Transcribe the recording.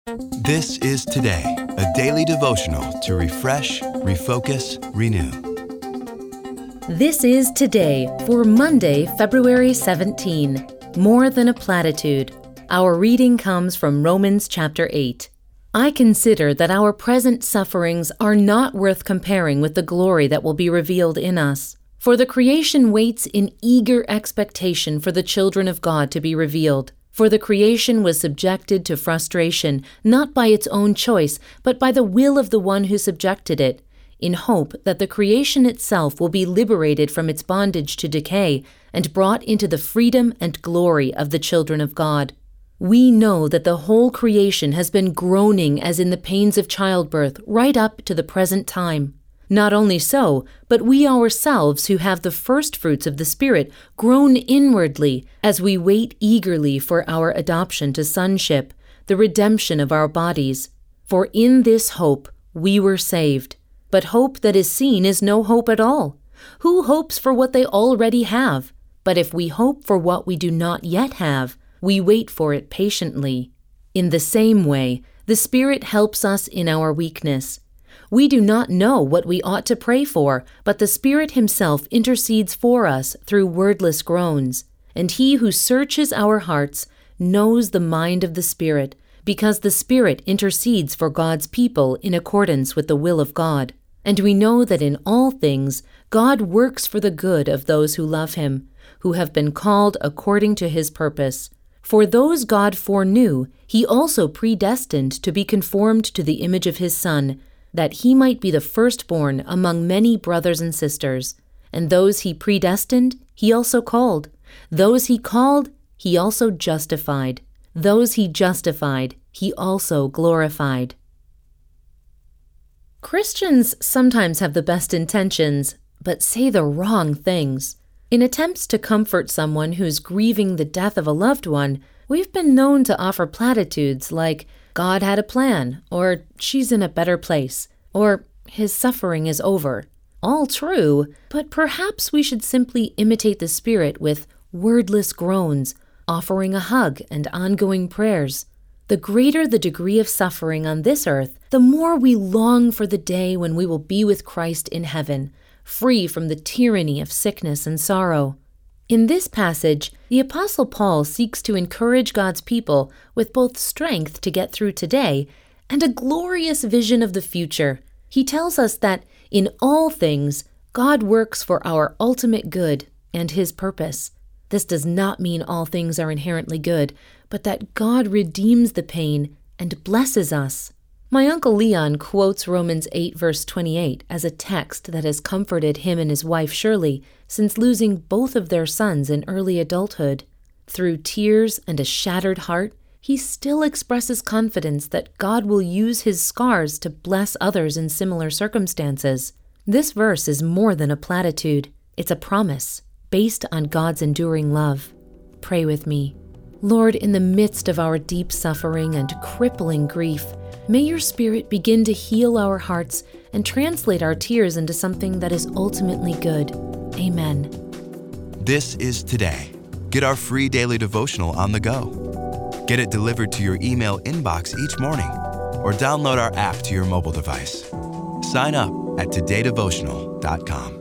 This is Today, a daily devotional to refresh, refocus, renew. This is Today for Monday, February 17. More than a platitude. Our reading comes from Romans chapter 8. I consider that our present sufferings are not worth comparing with the glory that will be revealed in us. For the creation waits in eager expectation for the children of God to be revealed. For the creation was subjected to frustration, not by its own choice, but by the will of the one who subjected it, in hope that the creation itself will be liberated from its bondage to decay and brought into the freedom and glory of the children of God. We know that the whole creation has been groaning as in the pains of childbirth right up to the present time. Not only so, but we ourselves who have the first fruits of the Spirit groan inwardly as we wait eagerly for our adoption to sonship, the redemption of our bodies. For in this hope we were saved. But hope that is seen is no hope at all. Who hopes for what they already have? But if we hope for what we do not yet have, we wait for it patiently. In the same way, the Spirit helps us in our weakness. We do not know what we ought to pray for, but the Spirit Himself intercedes for us through wordless groans. And He who searches our hearts knows the mind of the Spirit, because the Spirit intercedes for God's people in accordance with the will of God. And we know that in all things God works for the good of those who love Him, who have been called according to His purpose. For those God foreknew, He also predestined to be conformed to the image of His Son, that He might be the firstborn among many brothers and sisters. And those He predestined, He also called. Those He called, He also justified. Those He justified, He also glorified. Christians sometimes have the best intentions, but say the wrong things. In attempts to comfort someone who's grieving the death of a loved one, we've been known to offer platitudes like, God had a plan, or she's in a better place, or his suffering is over. All true, but perhaps we should simply imitate the Spirit with wordless groans, offering a hug and ongoing prayers. The greater the degree of suffering on this earth, the more we long for the day when we will be with Christ in heaven, free from the tyranny of sickness and sorrow. In this passage, the Apostle Paul seeks to encourage God's people with both strength to get through today and a glorious vision of the future. He tells us that in all things, God works for our ultimate good and His purpose. This does not mean all things are inherently good, but that God redeems the pain and blesses us. My Uncle Leon quotes Romans 8 verse 28 as a text that has comforted him and his wife Shirley since losing both of their sons in early adulthood. Through tears and a shattered heart, he still expresses confidence that God will use his scars to bless others in similar circumstances. This verse is more than a platitude. It's a promise based on God's enduring love. Pray with me. Lord, in the midst of our deep suffering and crippling grief, may your Spirit begin to heal our hearts and translate our tears into something that is ultimately good. Amen. This is Today. Get our free daily devotional on the go. Get it delivered to your email inbox each morning or download our app to your mobile device. Sign up at todaydevotional.com.